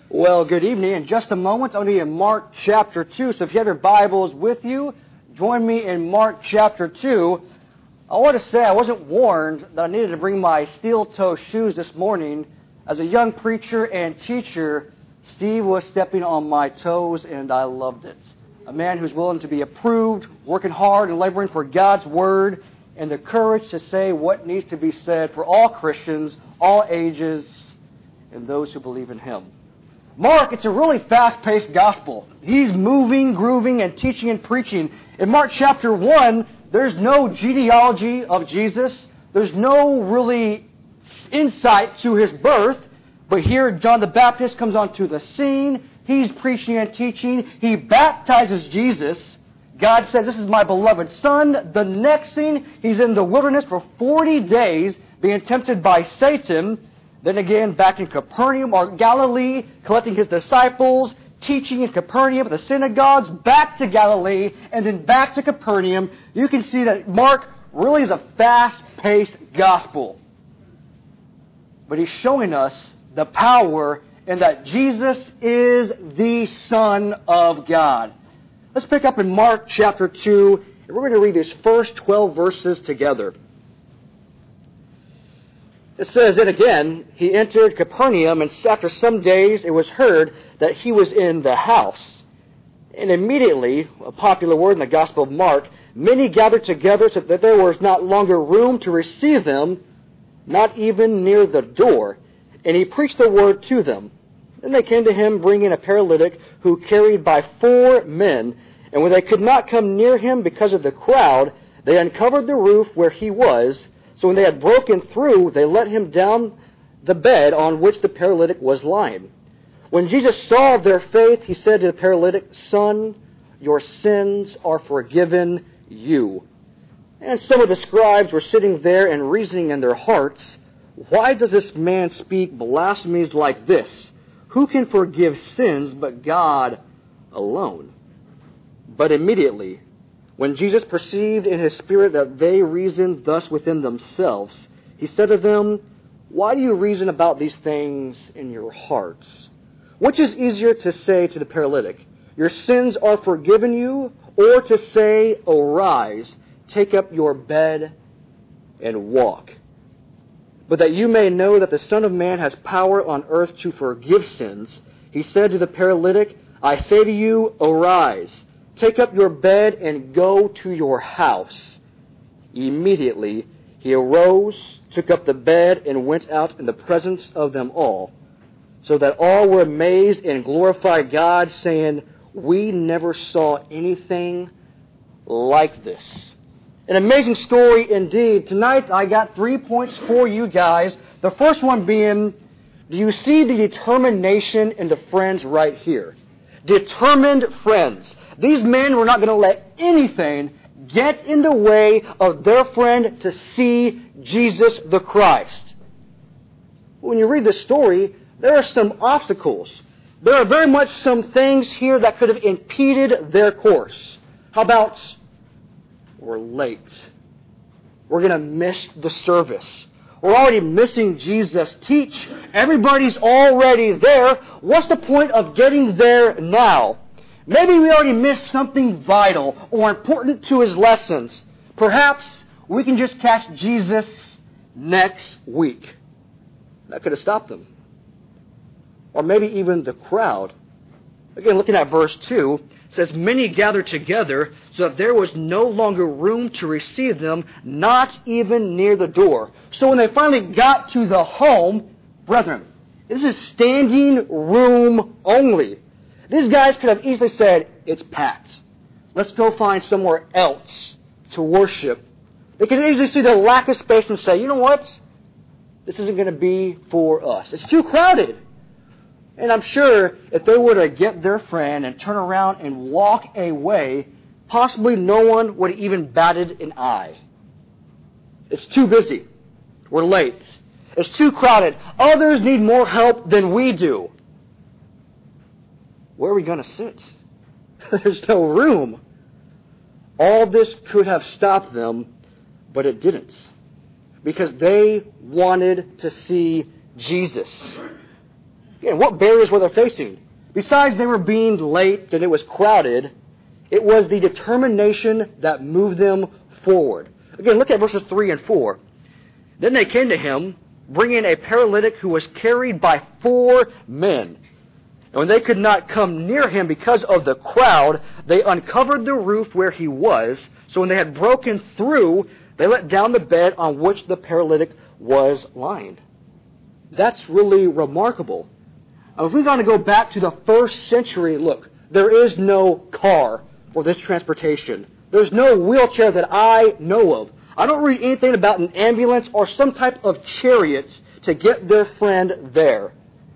Well, good evening. In just a moment, I'm going to be in Mark chapter 2. So if you have your Bibles with you, join me in Mark chapter 2. I want to say I wasn't warned that I needed to bring my steel-toe shoes this morning. As a young preacher and teacher, Steve was stepping on my toes, and I loved it. A man who's willing to be approved, working hard and laboring for God's Word, and the courage to say what needs to be said for all Christians, all ages, and those who believe in Him. Mark, it's a really fast-paced gospel. He's moving, grooving, and teaching and preaching. In Mark chapter 1, there's no genealogy of Jesus. There's no really insight to His birth. But here, John the Baptist comes onto the scene. He's preaching and teaching. He baptizes Jesus. God says, "This is my beloved Son." The next scene, He's in the wilderness for 40 days, being tempted by Satan. Then again, back in Capernaum or Galilee, collecting His disciples, teaching in Capernaum, the synagogues, back to Galilee, and then back to Capernaum. You can see that Mark really is a fast-paced gospel. But he's showing us the power and that Jesus is the Son of God. Let's pick up in Mark chapter 2, and we're going to read these first 12 verses together. It says, "And again, He entered Capernaum, and after some days it was heard that He was in the house. And immediately," a popular word in the Gospel of Mark, "many gathered together so that there was not longer room to receive them, not even near the door. And He preached the word to them. Then they came to Him, bringing a paralytic who carried by 4 men. And when they could not come near Him because of the crowd, they uncovered the roof where He was. So when they had broken through, they let Him down the bed on which the paralytic was lying. When Jesus saw their faith, He said to the paralytic, 'Son, your sins are forgiven you.' And some of the scribes were sitting there and reasoning in their hearts, 'Why does this man speak blasphemies like this? Who can forgive sins but God alone?' But immediately, when Jesus perceived in His spirit that they reasoned thus within themselves, He said to them, 'Why do you reason about these things in your hearts? Which is easier to say to the paralytic, "Your sins are forgiven you," or to say, "Arise, take up your bed and walk"? But that you may know that the Son of Man has power on earth to forgive sins, He said to the paralytic, "I say to you, arise, take up your bed and go to your house." Immediately he arose, took up the bed, and went out in the presence of them all, so that all were amazed and glorified God, saying, "We never saw anything like this." An amazing story indeed. Tonight I got 3 points for you guys. The first one being, do you see the determination in the friends right here? Determined friends. These men were not going to let anything get in the way of their friend to see Jesus the Christ. When you read the story, there are some obstacles. There are very much some things here that could have impeded their course. How about, we're late. We're going to miss the service. We're already missing Jesus' teach. Everybody's already there. What's the point of getting there now? Maybe we already missed something vital or important to His lessons. Perhaps we can just catch Jesus next week. That could have stopped them. Or maybe even the crowd. Again, looking at verse 2, it says, "Many gathered together so that there was no longer room to receive them, not even near the door." So when they finally got to the home, brethren, this is standing room only. These guys could have easily said, "It's packed. Let's go find somewhere else to worship." They could easily see the lack of space and say, "You know what? This isn't going to be for us. It's too crowded." And I'm sure if they were to get their friend and turn around and walk away, possibly no one would have even batted an eye. It's too busy. We're late. It's too crowded. Others need more help than we do. Where are we going to sit? There's no room. All this could have stopped them, but it didn't. Because they wanted to see Jesus. Again, what barriers were they facing? Besides they were being late and it was crowded, it was the determination that moved them forward. Again, look at verses 3 and 4. Then they came to him, bringing a paralytic who was carried by 4 men. And when they could not come near him because of the crowd, they uncovered the roof where he was. So when they had broken through, they let down the bed on which the paralytic was lying. That's really remarkable. If we're going to go back to the first century, look, there is no car for this transportation. There's no wheelchair that I know of. I don't read anything about an ambulance or some type of chariot to get their friend there.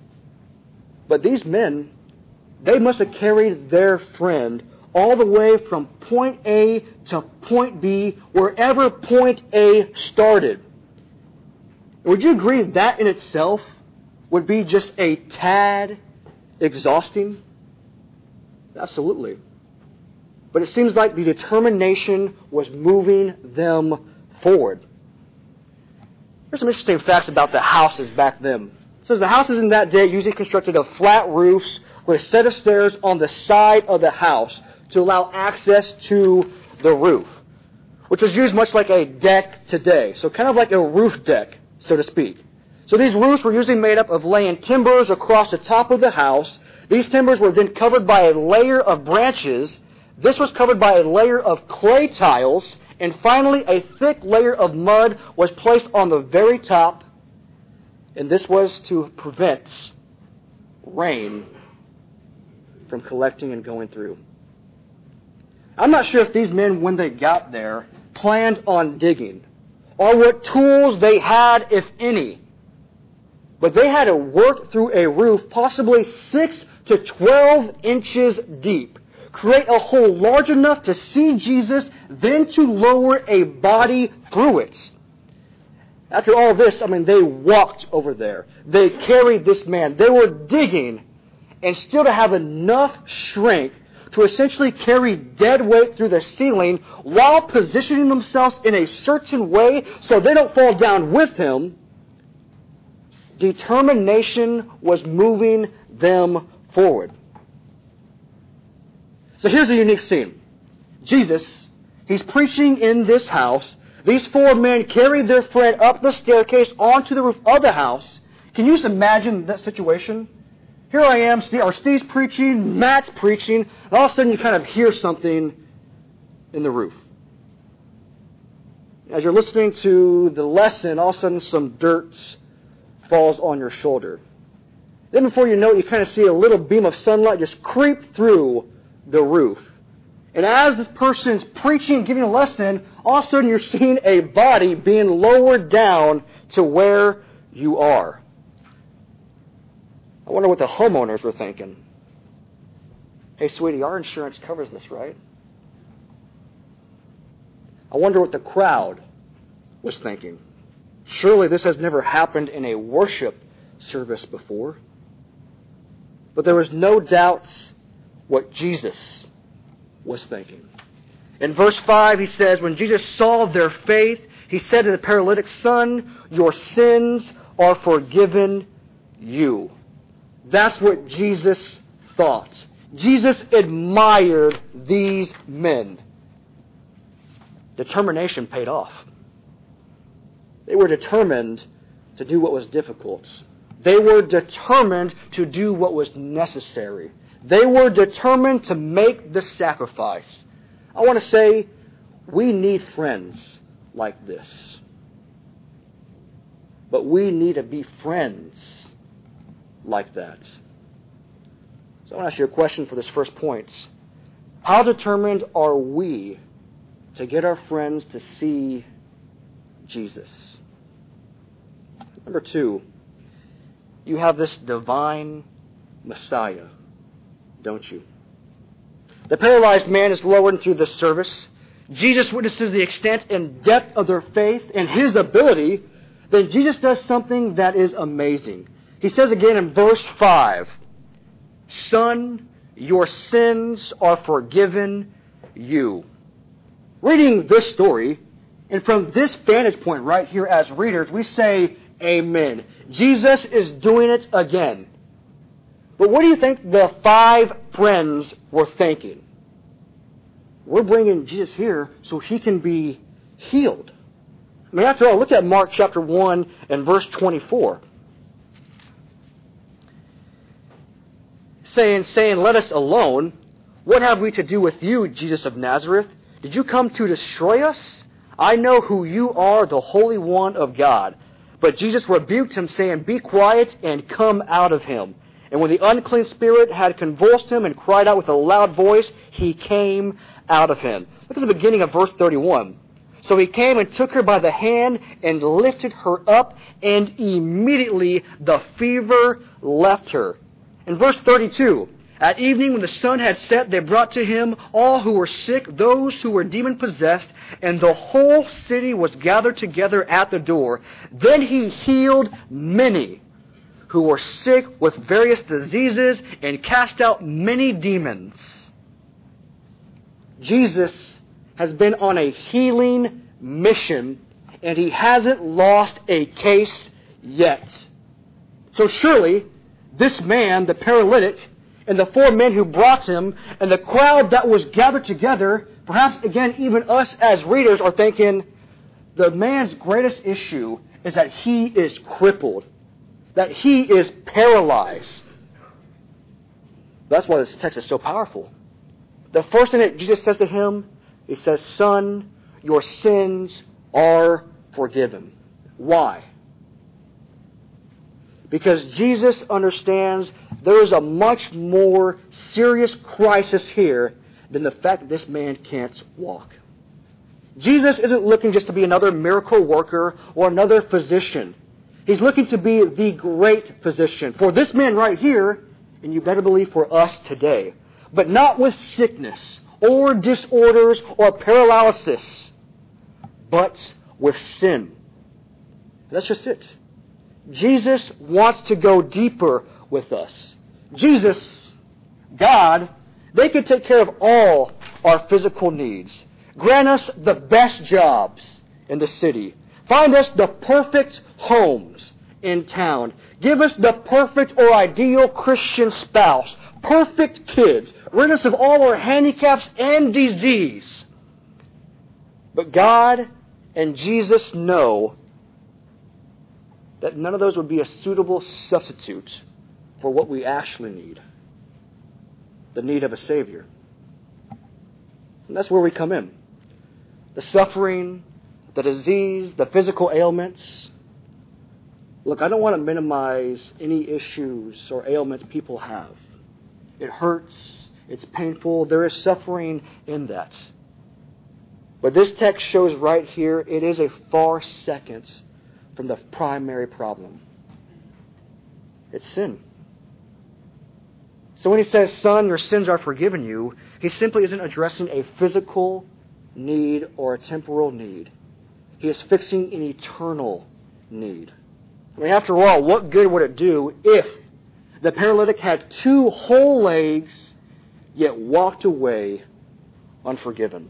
But these men, they must have carried their friend all the way from point A to point B, wherever point A started. Would you agree that in itself would be just a tad exhausting? Absolutely. But it seems like the determination was moving them forward. There's some interesting facts about the houses back then. It says the houses in that day usually constructed of flat roofs with a set of stairs on the side of the house to allow access to the roof, which was used much like a deck today. So kind of like a roof deck, so to speak. So these roofs were usually made up of laying timbers across the top of the house. These timbers were then covered by a layer of branches. This was covered by a layer of clay tiles. And finally, a thick layer of mud was placed on the very top. And this was to prevent rain from collecting and going through. I'm not sure if these men, when they got there, planned on digging, or what tools they had, if any. But they had to work through a roof possibly 6 to 12 inches deep, create a hole large enough to see Jesus, then to lower a body through it. After all this, they walked over there. They carried this man. They were digging, and still to have enough strength to essentially carry dead weight through the ceiling while positioning themselves in a certain way so they don't fall down with him. Determination was moving them forward. So here's a unique scene. Jesus, he's preaching in this house. These 4 men carried their friend up the staircase onto the roof of the house. Can you just imagine that situation? Here I am, Steve's preaching, Matt's preaching, and all of a sudden you kind of hear something in the roof. As you're listening to the lesson, all of a sudden some dirt falls on your shoulder. Then before you know it, you kind of see a little beam of sunlight just creep through the roof. And as this person's preaching, giving a lesson, all of a sudden you're seeing a body being lowered down to where you are. I wonder what the homeowners were thinking. Hey, sweetie, our insurance covers this, right? I wonder what the crowd was thinking. Surely this has never happened in a worship service before. But there was no doubt what Jesus was thinking. In verse 5, he says, when Jesus saw their faith, he said to the paralytic, "Son, your sins are forgiven you." That's what Jesus thought. Jesus admired these men. Determination paid off. They were determined to do what was difficult. They were determined to do what was necessary. They were determined to make the sacrifice. I want to say, we need friends like this. But we need to be friends like that. So I want to ask you a question for this first point. How determined are we to get our friends to see Jesus? Number 2, you have this divine Messiah, don't you? The paralyzed man is lowered into the service. Jesus witnesses the extent and depth of their faith and his ability. Then Jesus does something that is amazing. He says again in verse 5, "Son, your sins are forgiven you." Reading this story, and from this vantage point right here as readers, we say, amen. Jesus is doing it again. But what do you think the 5 friends were thinking? We're bringing Jesus here so he can be healed. I mean, after all, look at Mark chapter 1 and verse 24. Saying, let us alone. What have we to do with you, Jesus of Nazareth? Did you come to destroy us? I know who you are, the Holy One of God. But Jesus rebuked him, saying, Be quiet and come out of him. And when the unclean spirit had convulsed him and cried out with a loud voice, he came out of him. Look at the beginning of verse 31. So he came and took her by the hand and lifted her up, and immediately the fever left her. In verse 32, at evening when the sun had set, they brought to him all who were sick, those who were demon-possessed, and the whole city was gathered together at the door. Then he healed many who were sick with various diseases and cast out many demons. Jesus has been on a healing mission, and he hasn't lost a case yet. So surely, this man, the paralytic, and the 4 men who brought him, and the crowd that was gathered together, perhaps again even us as readers are thinking, the man's greatest issue is that he is crippled, that he is paralyzed. That's why this text is so powerful. The first thing that Jesus says to him, he says, Son, your sins are forgiven. Why? Because Jesus understands there is a much more serious crisis here than the fact that this man can't walk. Jesus isn't looking just to be another miracle worker or another physician. He's looking to be the great physician for this man right here, and you better believe for us today. But not with sickness or disorders or paralysis, but with sin. That's just it. Jesus wants to go deeper with us. Jesus, God, they can take care of all our physical needs. Grant us the best jobs in the city. Find us the perfect homes in town. Give us the perfect or ideal Christian spouse. Perfect kids. Rid us of all our handicaps and disease. But God and Jesus know that none of those would be a suitable substitute for what we actually need. The need of a Savior. And that's where we come in. The suffering, the disease, the physical ailments. Look, I don't want to minimize any issues or ailments people have. It hurts. It's painful. There is suffering in that. But this text shows right here it is a far second from the primary problem. It's sin. So when he says, Son, your sins are forgiven you, he simply isn't addressing a physical need or a temporal need. He is fixing an eternal need. I mean, after all, what good would it do if the paralytic had 2 whole legs, yet walked away unforgiven?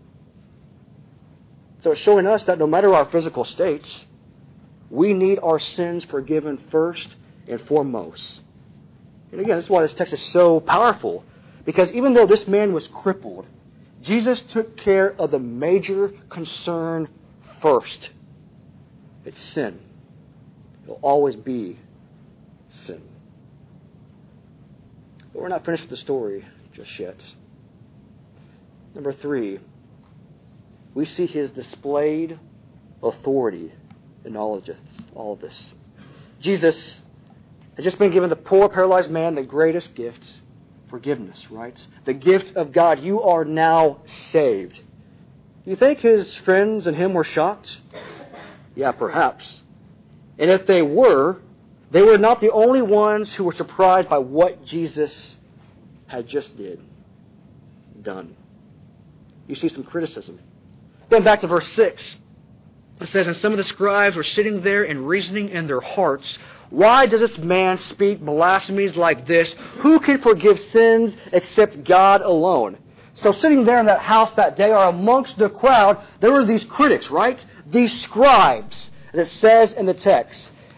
So it's showing us that no matter our physical states, we need our sins forgiven first and foremost. And again, this is why this text is so powerful. Because even though this man was crippled, Jesus took care of the major concern first. It's sin. It'll always be sin. But we're not finished with the story just yet. Number 3, we see his displayed authority in all of this. Jesus had just been given the poor, paralyzed man the greatest gift, forgiveness, right? The gift of God. You are now saved. Do you think his friends and him were shocked? Yeah, perhaps. And if they were not the only ones who were surprised by what Jesus had just done. You see some criticism. Going back to verse 6. It says, And some of the scribes were sitting there and reasoning in their hearts, Why does this man speak blasphemies like this? Who can forgive sins except God alone? So sitting there in that house that day, or amongst the crowd, there were these critics, right? These scribes, as it says in the text.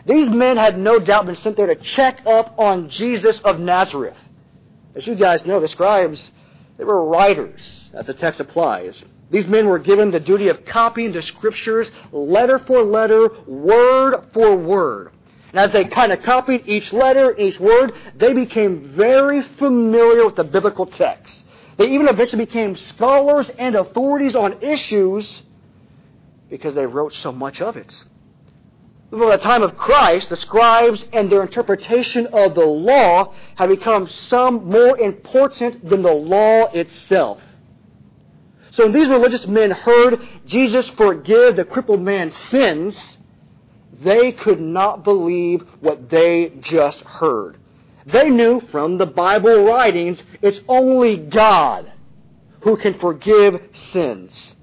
These men had no doubt been sent there to check up on Jesus of Nazareth. As you guys know, the scribes, they were writers, as the text applies. These men were given the duty of copying the Scriptures letter for letter, word for word. And as they kind of copied each letter, each word, they became very familiar with the biblical text. They even eventually became scholars and authorities on issues because they wrote so much of it. By the time of Christ, the scribes and their interpretation of the law have become some more important than the law itself. So when these religious men heard Jesus forgive the crippled man's sins, they could not believe what they just heard. They knew from the Bible writings it's only God who can forgive sins.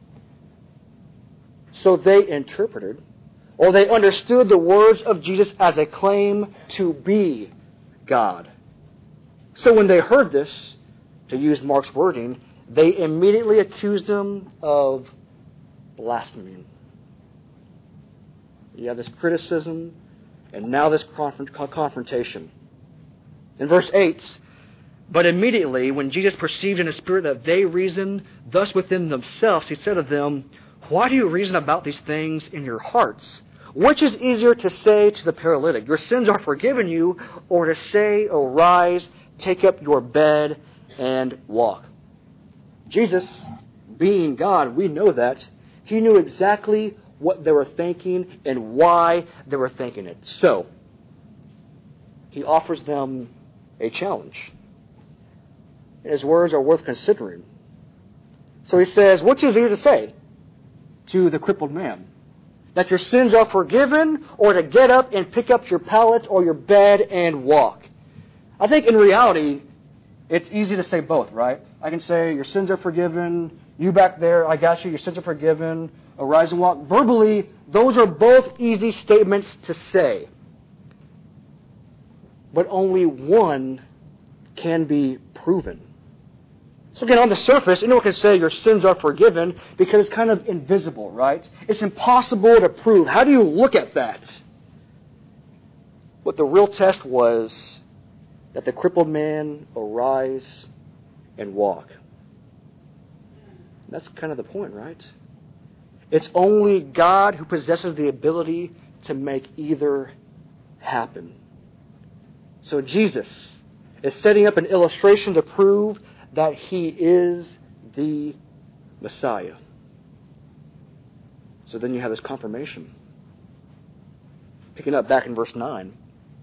So they interpreted, or they understood the words of Jesus as a claim to be God. So when they heard this, to use Mark's wording, they immediately accused him of blasphemy. You have this criticism, and now this confrontation. In verse 8, but immediately when Jesus perceived in his spirit that they reasoned thus within themselves, he said to them, why do you reason about these things in your hearts? Which is easier to say to the paralytic, your sins are forgiven you, or to say, arise, take up your bed, and walk? Jesus, being God, we know that. He knew exactly what they were thinking and why they were thinking it. So, he offers them a challenge. And his words are worth considering. So he says, which is easier to say to the crippled man? That your sins are forgiven, or to get up and pick up your pallet or your bed and walk? I think in reality, it's easy to say both, right? I can say, your sins are forgiven, you back there, I got you, your sins are forgiven, arise and walk. Verbally, those are both easy statements to say. But only one can be proven. So again, on the surface, anyone can say your sins are forgiven because it's kind of invisible, right? It's impossible to prove. How do you look at that? What the real test was that the crippled man arise and walk. That's kind of the point, right? It's only God who possesses the ability to make either happen. So Jesus is setting up an illustration to prove that he is the Messiah. So then you have this confirmation. Picking up back in verse 9.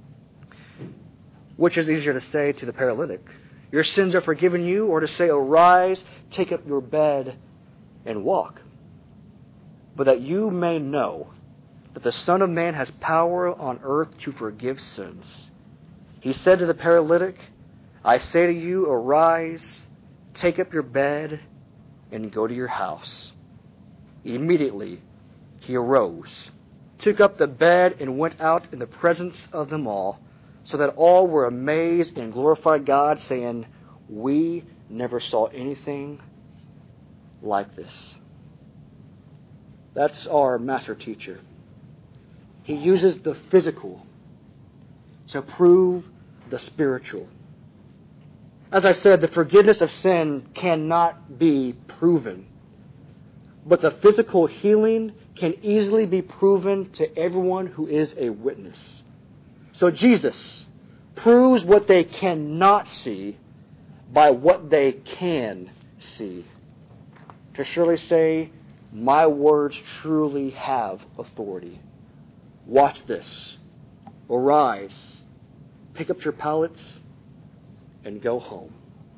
Which is easier to say to the paralytic, your sins are forgiven you, or to say, arise, take up your bed, and walk? But that you may know that the Son of Man has power on earth to forgive sins. He said to the paralytic, I say to you, arise, take up your bed, and go to your house. Immediately he arose, took up the bed, and went out in the presence of them all, so that all were amazed and glorified God, saying, we never saw anything like this. That's our master teacher. He uses the physical to prove the spiritual. As I said, the forgiveness of sin cannot be proven. But the physical healing can easily be proven to everyone who is a witness. So Jesus proves what they cannot see by what they can see. To surely say, my words truly have authority. Watch this. Arise, pick up your pallets, and go home.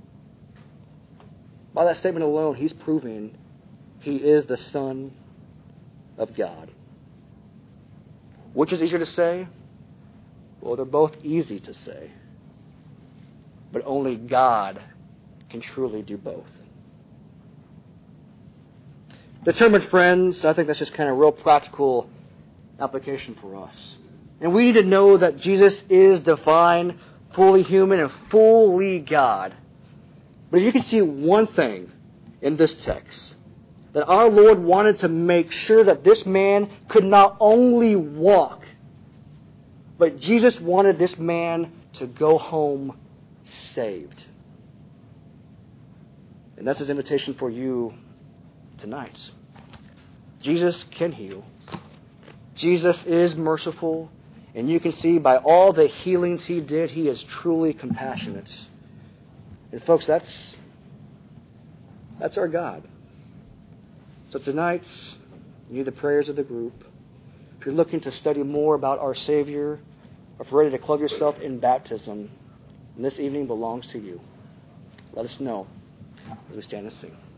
By that statement alone, he's proving he is the Son of God. Which is easier to say? Well, they're both easy to say. But only God can truly do both. Determined friends, I think that's just kind of real practical application for us. And we need to know that Jesus is divine, fully human, and fully God. But you can see one thing in this text, that our Lord wanted to make sure that this man could not only walk, But Jesus wanted this man to go home saved. And that's his invitation for you tonight. Jesus can heal. Jesus is merciful. And you can see by all the healings he did, he is truly compassionate. And folks, that's our God. So tonight, you need the prayers of the group. If you're looking to study more about our Savior, or if you're ready to clothe yourself in baptism, this evening belongs to you. Let us know as we stand and sing.